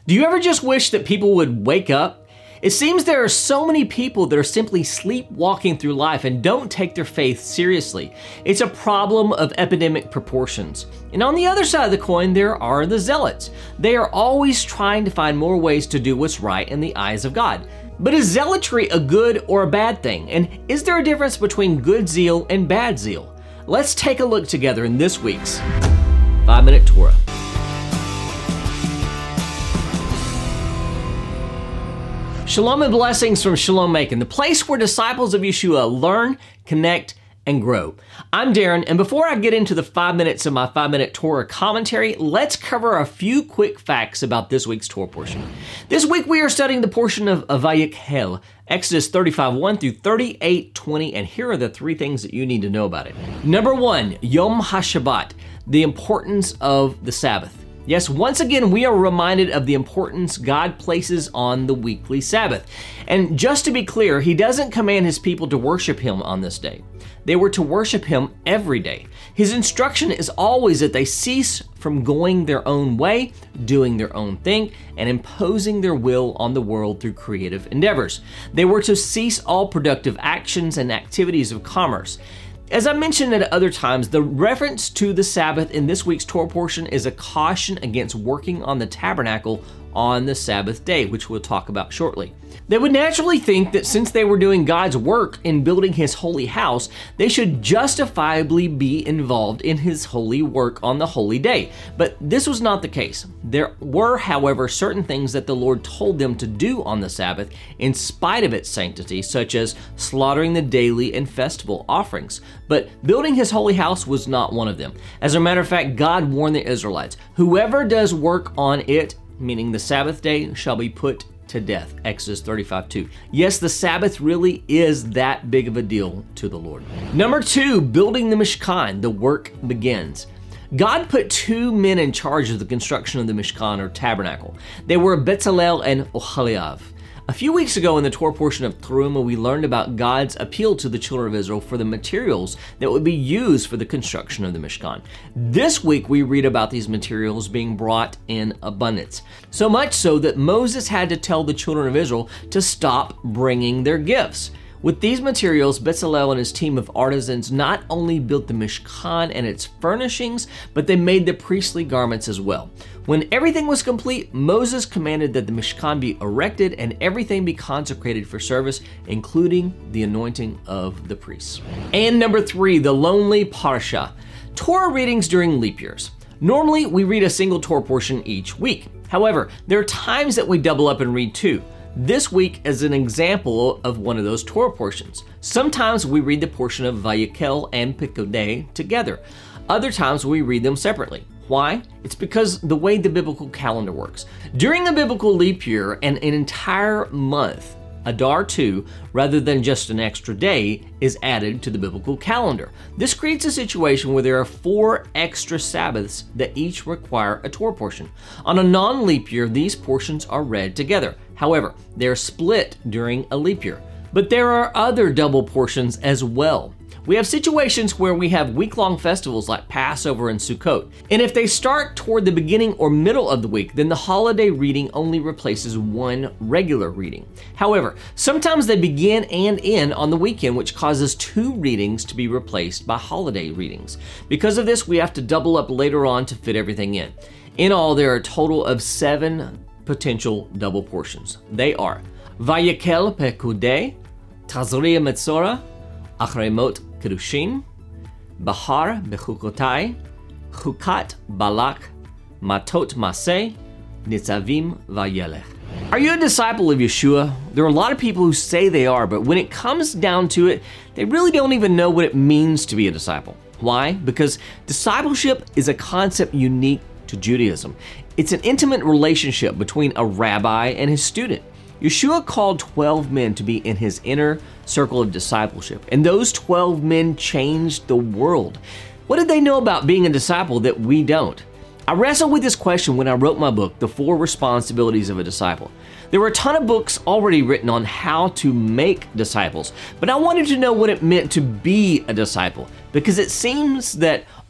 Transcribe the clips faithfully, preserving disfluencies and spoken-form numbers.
Do you ever just wish that people would wake up? It seems there are so many people that are simply sleepwalking through life and don't take their faith seriously. It's a problem of epidemic proportions. And on the other side of the coin, there are the zealots. They are always trying to find more ways to do what's right in the eyes of God. But is zealotry a good or a bad thing? And is there a difference between good zeal and bad zeal? Let's take a look together in this week's five minute Torah. Shalom and blessings from Shalom Macon, the place where disciples of Yeshua learn, connect, and grow. I'm Darren, and before I get into the five minutes of my five minute Torah commentary, let's cover a few quick facts about this week's Torah portion. This week we are studying the portion of Vayikhel, Exodus thirty-five one through thirty-eight twenty, and here are the three things that you need to know about it. Number one, Yom HaShabbat, the importance of the Sabbath. Yes, once again, we are reminded of the importance God places on the weekly Sabbath. And just to be clear, He doesn't command His people to worship Him on this day. They were to worship Him every day. His instruction is always that they cease from going their own way, doing their own thing, and imposing their will on the world through creative endeavors. They were to cease all productive actions and activities of commerce. As I mentioned at other times, the reference to the Sabbath in this week's Torah portion is a caution against working on the tabernacle on the Sabbath day, which we'll talk about shortly. They would naturally think that since they were doing God's work in building His holy house, they should justifiably be involved in His holy work on the holy day. But this was not the case. There were, however, certain things that the Lord told them to do on the Sabbath in spite of its sanctity, such as slaughtering the daily and festival offerings. But building His holy house was not one of them. As a matter of fact, God warned the Israelites, whoever does work on it, meaning the Sabbath day, shall be put to death. Exodus thirty-five two. Yes, the Sabbath really is that big of a deal to the Lord. Number two, building the Mishkan, the work begins. God put two men in charge of the construction of the Mishkan or tabernacle. They were Bezalel and Oholiav. A few weeks ago in the Torah portion of Teruma, we learned about God's appeal to the children of Israel for the materials that would be used for the construction of the Mishkan. This week we read about these materials being brought in abundance, so much so that Moses had to tell the children of Israel to stop bringing their gifts. With these materials, Bezalel and his team of artisans not only built the Mishkan and its furnishings, but they made the priestly garments as well. When everything was complete, Moses commanded that the Mishkan be erected and everything be consecrated for service, including the anointing of the priests. And number three, the lonely Parsha. Torah readings during leap years. Normally, we read a single Torah portion each week. However, there are times that we double up and read two. This week is an example of one of those Torah portions. Sometimes we read the portion of Vayikhel and Pekudei together. Other times we read them separately. Why? It's because the way the biblical calendar works. During a biblical leap year and an entire month, Adar two, rather than just an extra day, is added to the biblical calendar. This creates a situation where there are four extra Sabbaths that each require a Torah portion. On a non-leap year, these portions are read together. However, they're split during a leap year. But there are other double portions as well. We have situations where we have week-long festivals like Passover and Sukkot. And if they start toward the beginning or middle of the week, then the holiday reading only replaces one regular reading. However, sometimes they begin and end on the weekend, which causes two readings to be replaced by holiday readings. Because of this, we have to double up later on to fit everything in. In all, there are a total of seven potential double portions. They are Vayikhel Pekudei, Tazria Metzora, Achremot Kedushin, Bahar Bechukotai, Chukat Balak, Matot Maseh, Nitzavim Vayelech. Are you a disciple of Yeshua? There are a lot of people who say they are, but when it comes down to it, they really don't even know what it means to be a disciple. Why? Because discipleship is a concept unique to Judaism. It's an intimate relationship between a rabbi and his student. Yeshua called twelve men to be in His inner circle of discipleship, and those twelve men changed the world. What did they know about being a disciple that we don't? I wrestled with this question when I wrote my book, The Four Responsibilities of a Disciple. There were a ton of books already written on how to make disciples, but I wanted to know what it meant to be a disciple, because it seems that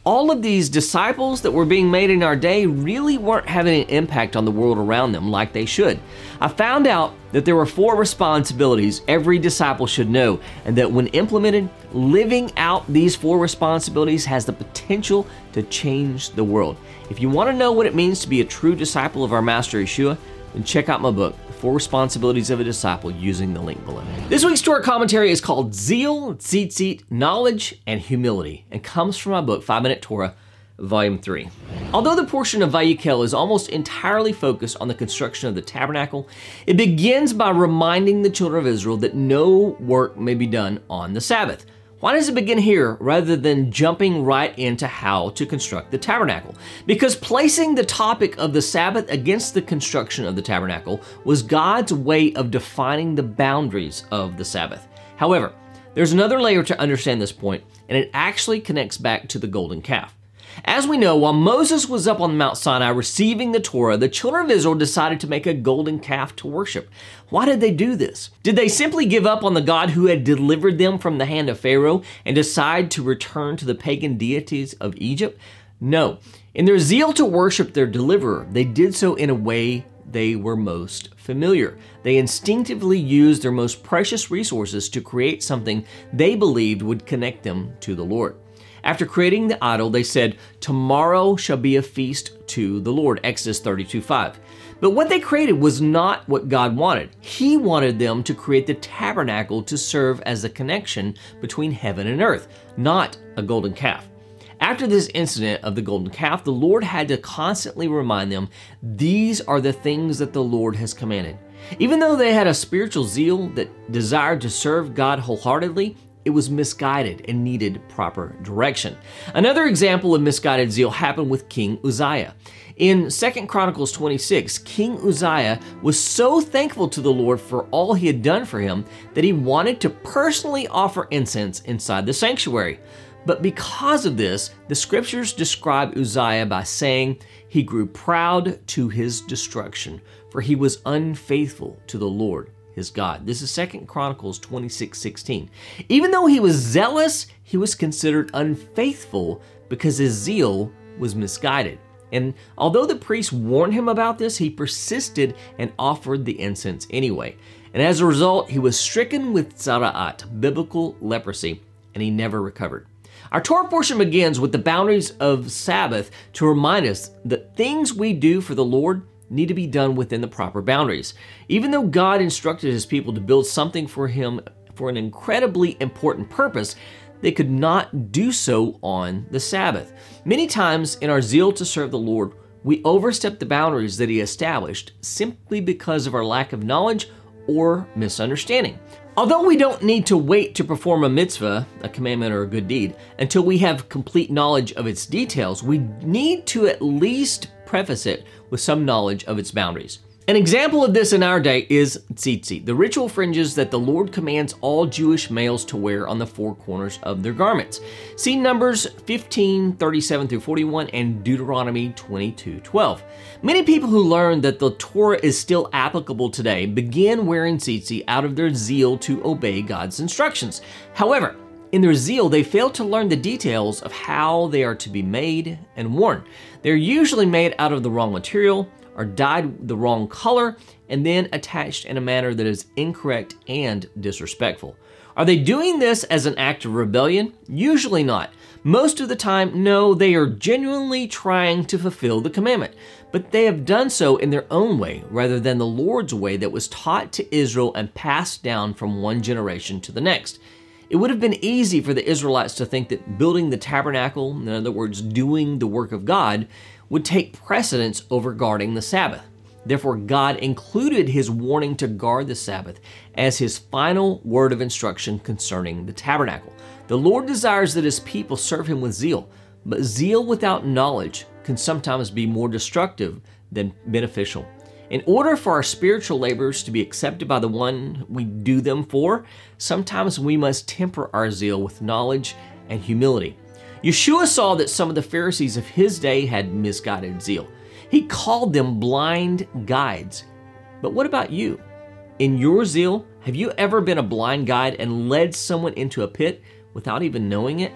all of these disciples that were being made in our day really weren't having an impact on the world around them like they should. I found out that there were four responsibilities every disciple should know, and that when implemented, living out these four responsibilities has the potential to change the world. If you want to know what it means to be a true disciple of our Master Yeshua, then check out my book, The Four Responsibilities of a Disciple, using the link below. This week's Torah commentary is called Zeal, Tzitzit, Knowledge, and Humility, and comes from my book, Five Minute Torah, Volume three. Although the portion of Vayikel is almost entirely focused on the construction of the tabernacle, it begins by reminding the children of Israel that no work may be done on the Sabbath. Why does it begin here rather than jumping right into how to construct the tabernacle? Because placing the topic of the Sabbath against the construction of the tabernacle was God's way of defining the boundaries of the Sabbath. However, there's another layer to understand this point, and it actually connects back to the golden calf. As we know, while Moses was up on Mount Sinai receiving the Torah, the children of Israel decided to make a golden calf to worship. Why did they do this? Did they simply give up on the God who had delivered them from the hand of Pharaoh and decide to return to the pagan deities of Egypt? No. In their zeal to worship their deliverer, they did so in a way they were most familiar. They instinctively used their most precious resources to create something they believed would connect them to the Lord. After creating the idol, they said, "Tomorrow shall be a feast to the Lord," Exodus thirty-two five. But what they created was not what God wanted. He wanted them to create the tabernacle to serve as the connection between heaven and earth, not a golden calf. After this incident of the golden calf, the Lord had to constantly remind them, these are the things that the Lord has commanded. Even though they had a spiritual zeal that desired to serve God wholeheartedly, it was misguided and needed proper direction. Another example of misguided zeal happened with King Uzziah. In Second Chronicles twenty-six, King Uzziah was so thankful to the Lord for all he had done for him that he wanted to personally offer incense inside the sanctuary. But because of this, the scriptures describe Uzziah by saying he grew proud to his destruction, for he was unfaithful to the Lord his God. This is Second Chronicles twenty-six sixteen. Even though he was zealous, he was considered unfaithful because his zeal was misguided. And although the priest warned him about this, he persisted and offered the incense anyway. And as a result, he was stricken with tzara'at, biblical leprosy, and he never recovered. Our Torah portion begins with the boundaries of Sabbath to remind us that things we do for the Lord need to be done within the proper boundaries. Even though God instructed his people to build something for him for an incredibly important purpose, they could not do so on the Sabbath. Many times in our zeal to serve the Lord, we overstep the boundaries that he established simply because of our lack of knowledge or misunderstanding. Although we don't need to wait to perform a mitzvah, a commandment or a good deed, until we have complete knowledge of its details, we need to at least preface it with some knowledge of its boundaries. An example of this in our day is tzitzit, the ritual fringes that the Lord commands all Jewish males to wear on the four corners of their garments. See Numbers fifteen thirty-seven through forty-one and Deuteronomy twenty-two twelve. Many people who learn that the Torah is still applicable today begin wearing tzitzit out of their zeal to obey God's instructions. However, in their zeal, they fail to learn the details of how they are to be made and worn. They're usually made out of the wrong material, are dyed the wrong color, and then attached in a manner that is incorrect and disrespectful. Are they doing this as an act of rebellion? Usually not. Most of the time, no, they are genuinely trying to fulfill the commandment, but they have done so in their own way rather than the Lord's way that was taught to Israel and passed down from one generation to the next. It would have been easy for the Israelites to think that building the tabernacle, in other words, doing the work of God, would take precedence over guarding the Sabbath. Therefore, God included his warning to guard the Sabbath as his final word of instruction concerning the tabernacle. The Lord desires that his people serve him with zeal, but zeal without knowledge can sometimes be more destructive than beneficial. In order for our spiritual labors to be accepted by the one we do them for, sometimes we must temper our zeal with knowledge and humility. Yeshua saw that some of the Pharisees of his day had misguided zeal. He called them blind guides. But what about you? In your zeal, have you ever been a blind guide and led someone into a pit without even knowing it?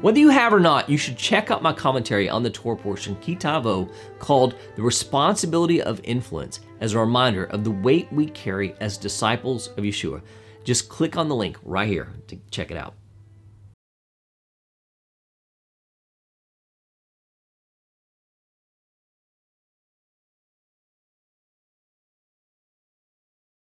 Whether you have or not, you should check out my commentary on the Torah portion, Kitavo, called The Responsibility of Influence, as a reminder of the weight we carry as disciples of Yeshua. Just click on the link right here to check it out.